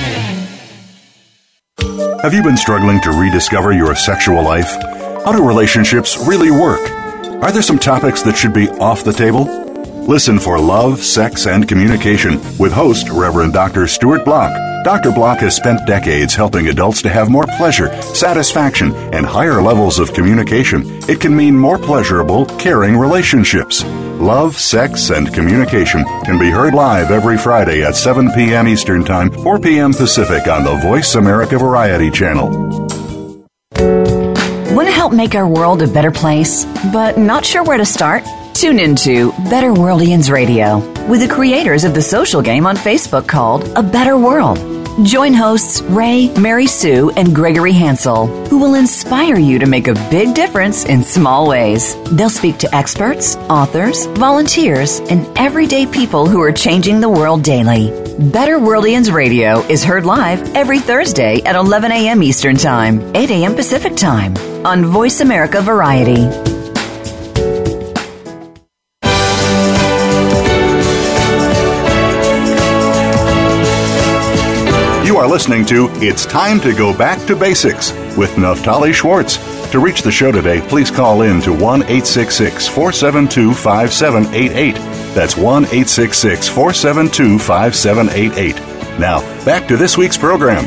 Have you been struggling to rediscover your sexual life? How do relationships really work? Are there some topics that should be off the table? Listen for Love, Sex, and Communication with host Reverend Doctor Stuart Block. Doctor Block has spent decades helping adults to have more pleasure, satisfaction, and higher levels of communication. It can mean more pleasurable, caring relationships. Love, Sex, and Communication can be heard live every Friday at seven p.m. Eastern Time, four p.m. Pacific on the Voice America Variety Channel. Want to help make our world a better place, but not sure where to start? Tune into Better Worldians Radio with the creators of the social game on Facebook called A Better World. Join hosts Ray, Mary Sue, and Gregory Hansel, who will inspire you to make a big difference in small ways. They'll speak to experts, authors, volunteers, and everyday people who are changing the world daily. Better Worldians Radio is heard live every Thursday at eleven a.m. Eastern Time, eight a.m. Pacific Time on Voice America Variety. You are listening to It's Time to Go Back to Basics with Naftali Schwartz. To reach the show today, please call in to one eight six six, four seven two, five seven eight eight. That's one eight six six, four seven two, five seven eight eight. Now, back to this week's program.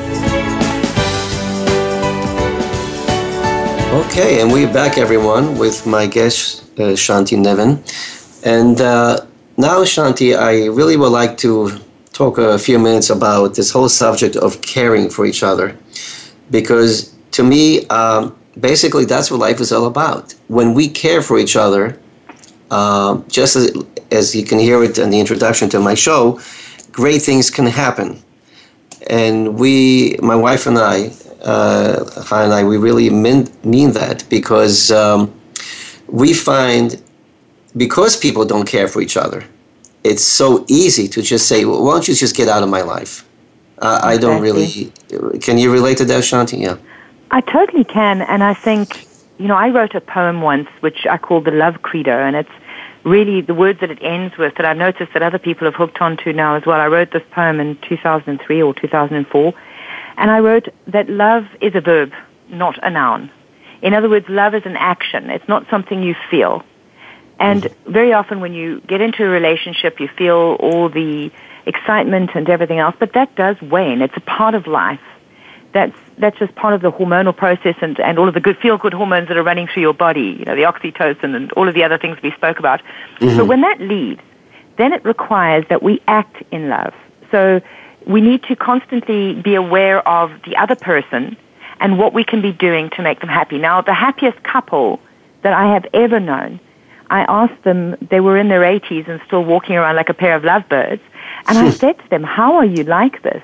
Okay, and we're back, everyone, with my guest, uh, Shanti Nevin. And uh, now, Shanti, I really would like to talk a few minutes about this whole subject of caring for each other, because to me, um, basically, that's what life is all about. When we care for each other, uh, just as, as you can hear it in the introduction to my show, great things can happen. And we, my wife and I, uh, Chaya and I, we really mean, mean that, because um, we find, because people don't care for each other, it's so easy to just say, well, why don't you just get out of my life? Uh, I don't really... Can you relate to that, Shanti? Yeah. I totally can, and I think, you know, I wrote a poem once, which I called the Love Credo, and it's really the words that it ends with that I've noticed that other people have hooked onto now as well. I wrote this poem in two thousand three or two thousand four, and I wrote that love is a verb, not a noun. In other words, love is an action. It's not something you feel. And very often when you get into a relationship, you feel all the excitement and everything else, but that does wane. It's a part of life. That's that's just part of the hormonal process and, and all of the good feel-good hormones that are running through your body, you know, the oxytocin and all of the other things we spoke about. Mm-hmm. But when that leaves, then it requires that we act in love. So we need to constantly be aware of the other person and what we can be doing to make them happy. Now, the happiest couple that I have ever known, I asked them, they were in their eighties and still walking around like a pair of lovebirds, and I said to them, how are you like this?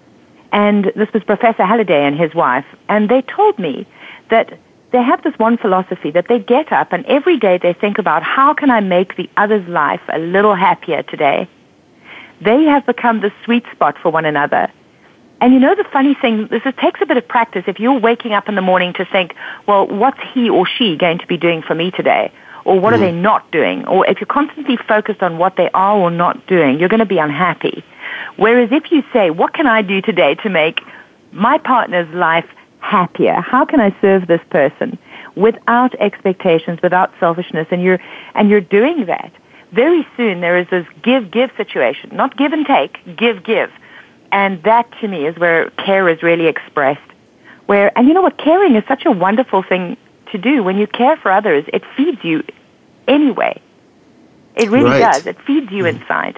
And this was Professor Halliday and his wife, and they told me that they have this one philosophy that they get up and every day they think about, how can I make the other's life a little happier today? They have become the sweet spot for one another. And you know the funny thing, this is, takes a bit of practice. If you're waking up in the morning to think, well, what's he or she going to be doing for me today? Or what mm. are they not doing? Or if you're constantly focused on what they are or not doing, you're going to be unhappy. Whereas if you say, what can I do today to make my partner's life happier? How can I serve this person without expectations, without selfishness? And you're, and you're doing that. Very soon there is this give-give situation. Not give and take, give-give. And that to me is where care is really expressed. Where, and you know what, caring is such a wonderful thing to do. When you care for others, it feeds you anyway. It really right. does. It feeds you inside.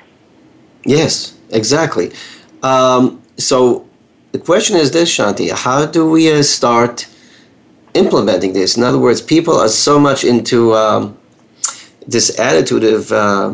Yes, exactly. Um, so the question is this, Shanti, how do we uh, start implementing this? In other words, people are so much into um, this attitude of uh,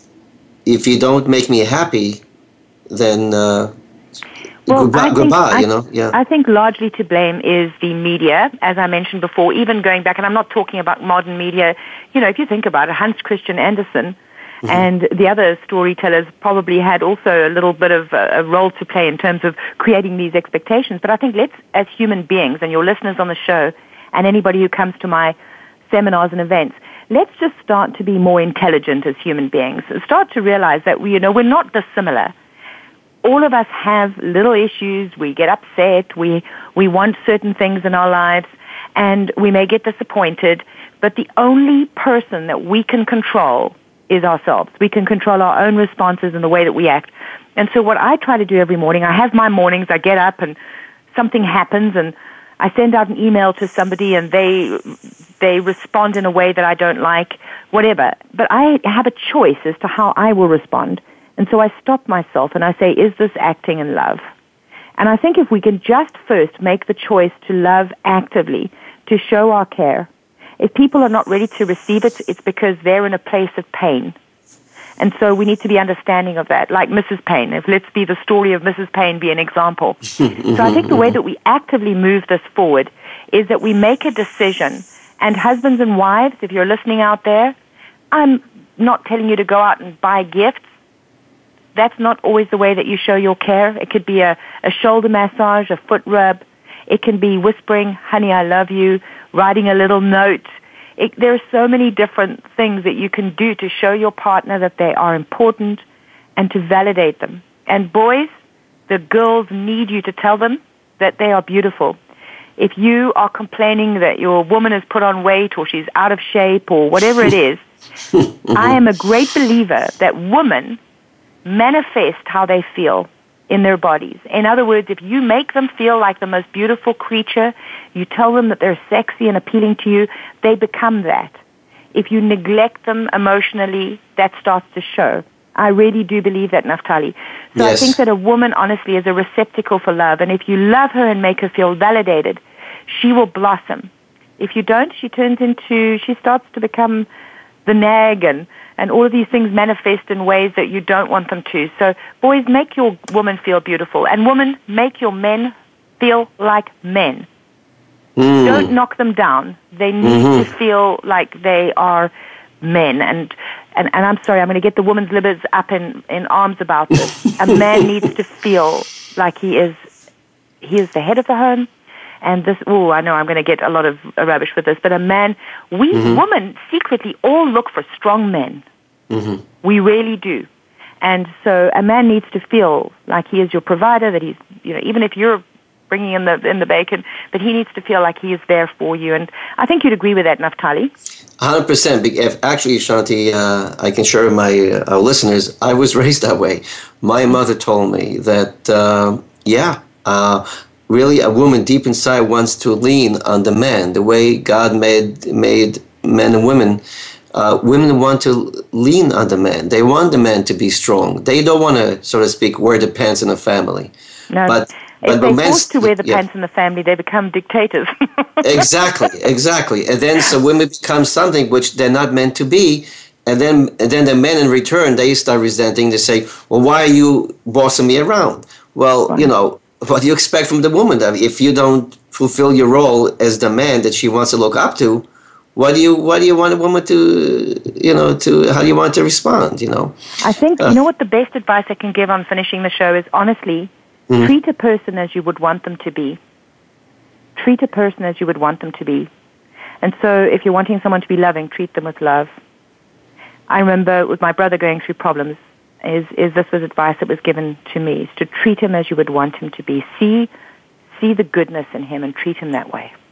if you don't make me happy, then uh, Well, goodbye, I think, goodbye I, you know? Yeah. I think largely to blame is the media, as I mentioned before, even going back, and I'm not talking about modern media. You know, if you think about it, Hans Christian Andersen mm-hmm. and the other storytellers probably had also a little bit of a, a role to play in terms of creating these expectations. But I think let's, as human beings, and your listeners on the show, and anybody who comes to my seminars and events, let's just start to be more intelligent as human beings. Start to realize that we, you know, we're not dissimilar. All of us have little issues. We get upset. We we want certain things in our lives, and we may get disappointed. But the only person that we can control is ourselves. We can control our own responses and the way that we act. And so what I try to do every morning, I have my mornings, I get up and something happens and I send out an email to somebody and they they respond in a way that I don't like, whatever. But I have a choice as to how I will respond. And so I stop myself and I say, is this acting in love? And I think if we can just first make the choice to love actively, to show our care, If people are not ready to receive it, it's because they're in a place of pain. And so we need to be understanding of that, like Missus Payne. If let's be the story of Missus Payne be an example. So I think the way that we actively move this forward is that we make a decision. And husbands and wives, if you're listening out there, I'm not telling you to go out and buy gifts. That's not always the way that you show your care. It could be a, a shoulder massage, a foot rub. It can be whispering, honey, I love you, writing a little note. It, there are so many different things that you can do to show your partner that they are important and to validate them. And boys, the girls need you to tell them that they are beautiful. If you are complaining that your woman has put on weight or she's out of shape or whatever it is, I am a great believer that women manifest how they feel in their bodies. In other words, if you make them feel like the most beautiful creature, you tell them that they're sexy and appealing to you, they become that. If you neglect them emotionally, that starts to show. I really do believe that, Naftali. So yes. I think that a woman, honestly, is a receptacle for love. And if you love her and make her feel validated, she will blossom. If you don't, she turns into, she starts to become the nag, and, and all of these things manifest in ways that you don't want them to. So boys, make your woman feel beautiful. And women, make your men feel like men. Mm. Don't knock them down. They need mm-hmm. to feel like they are men. And, and, and I'm sorry, I'm going to get the women's libers up in, in arms about this. A man needs to feel like he is, he is the head of the home. And this, oh, I know I'm going to get a lot of rubbish with this, but a man, we mm-hmm. women secretly all look for strong men. Mm-hmm. We really do. And so a man needs to feel like he is your provider, that he's, you know, even if you're bringing in the in the bacon, but he needs to feel like he is there for you. And I think you'd agree with that, Naftali. one hundred percent. Actually, Shanti, uh, I can share with my uh, our listeners, I was raised that way. My mother told me that, uh, yeah, uh, really, a woman deep inside wants to lean on the man. The way God made made men and women, uh, women want to lean on the man. They want the man to be strong. They don't want to, so to speak, wear the pants in the family. No, but, if but they're forced to wear the yeah. pants in the family, they become dictators. Exactly, exactly. And then so women become something which they're not meant to be. And then, and then the men in return, they start resenting. They say, well, why are you bossing me around? Well, wow. you know, what do you expect from the woman? That if you don't fulfill your role as the man that she wants to look up to, what do you what do you want a woman to, you know, to how do you want to respond? You know, I think uh, you know what the best advice I can give on finishing the show is honestly mm-hmm. treat a person as you would want them to be. Treat a person as you would want them to be, and so if you're wanting someone to be loving, treat them with love. I remember with my brother going through problems. Is, is this was advice that was given to me, is to treat him as you would want him to be. See, see the goodness in him and treat him that way.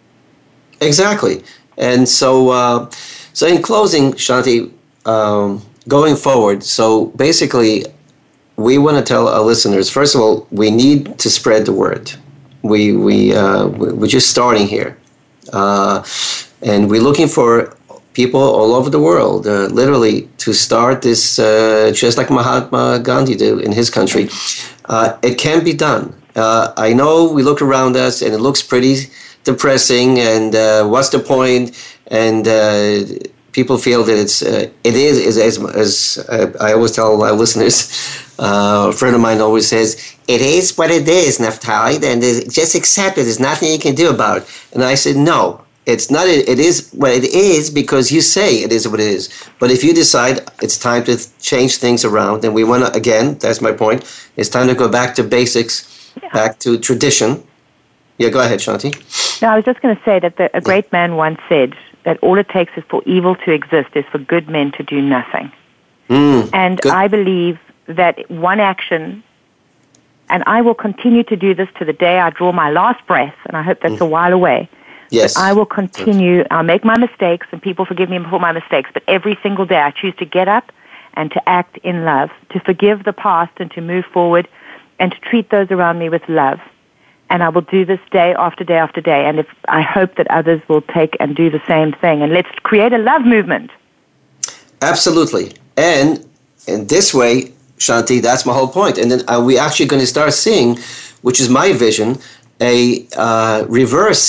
Exactly. And so, uh, so in closing, Shanti, um, going forward, so basically, we want to tell our listeners, first of all, we need to spread the word. We, we, uh, we're just starting here. Uh, and we're looking for people all over the world, uh, literally, to start this, uh, just like Mahatma Gandhi did in his country. Uh, it can be done. Uh, I know we look around us and it looks pretty depressing, and uh, what's the point? And uh, people feel that it's uh, it is, is as, as uh, I always tell my listeners, uh, a friend of mine always says, it is what it is, Naftali, and just accept it. There's nothing you can do about it. And I said, no. It's not, it is what it is because you say it is what it is. But if you decide it's time to change things around, then we want to, again, that's my point, it's time to go back to basics, yeah. back to tradition. Yeah, go ahead, Shanti. No, I was just going to say that the, a great man once said that all it takes is for evil to exist is for good men to do nothing. Mm, and good. I believe that one action, and I will continue to do this to the day I draw my last breath, and I hope that's mm. a while away. Yes. But I will continue. I'll make my mistakes, and people forgive me for my mistakes, but every single day I choose to get up and to act in love, to forgive the past and to move forward and to treat those around me with love. And I will do this day after day after day, and if I hope that others will take and do the same thing. And let's create a love movement. Absolutely. And in this way, Shanti, that's my whole point. And then uh, we're actually going to start seeing, which is my vision, a uh, reverse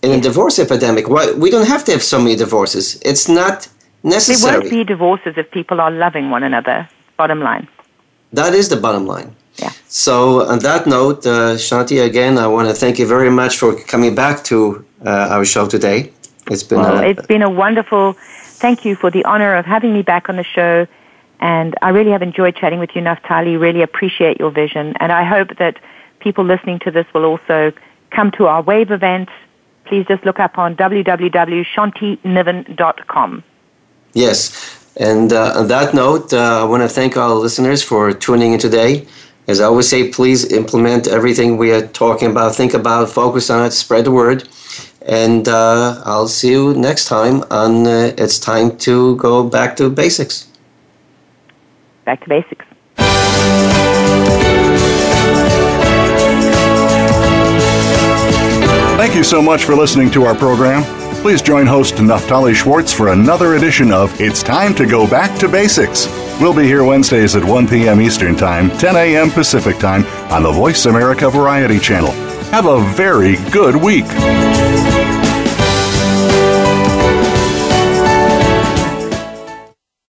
in a divorce epidemic. Why, we don't have to have so many divorces. It's not necessary. There won't be divorces if people are loving one another, bottom line. That is the bottom line. Yeah. So on that note, uh, Shanti, again, I want to thank you very much for coming back to uh, our show today. It's been well, a, it's been a wonderful, thank you for the honor of having me back on the show. And I really have enjoyed chatting with you, Naftali. Really appreciate your vision. And I hope that people listening to this will also come to our WAVE event. Please just look up on w w w dot shanti niven dot com. Yes. And uh, on that note, uh, I want to thank all listeners for tuning in today. As I always say, please implement everything we are talking about. Think about, focus on it, spread the word. And uh, I'll see you next time on uh, It's Time to Go Back to Basics. Back to basics. Thank you so much for listening to our program. Please join host Naftali Schwartz for another edition of It's Time to Go Back to Basics. We'll be here Wednesdays at one p.m. Eastern Time, ten a.m. Pacific Time on the Voice America Variety Channel. Have a very good week.